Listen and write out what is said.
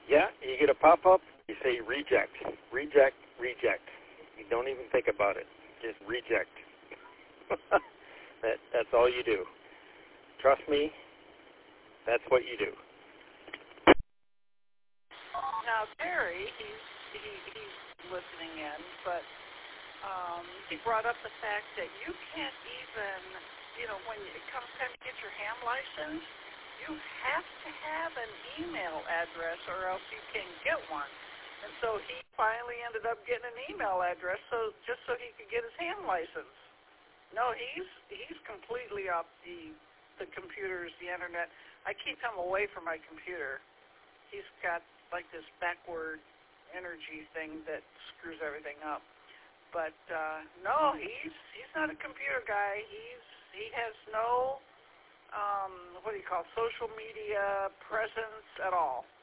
Yeah, you get a pop-up, you say reject, reject, reject. You don't even think about it. Just reject. That's all you do. Trust me, that's what you do. Now, Terry, he's listening in, but he brought up the fact that you can't even, when it comes time to get your ham license, you have to have an email address or else you can't get one. And so he finally ended up getting an email address just so he could get his ham license. No, he's completely off the computers, the internet. I keep him away from my computer. He's got like this backward energy thing that screws everything up. But no, he's not a computer guy. He has no social media presence at all.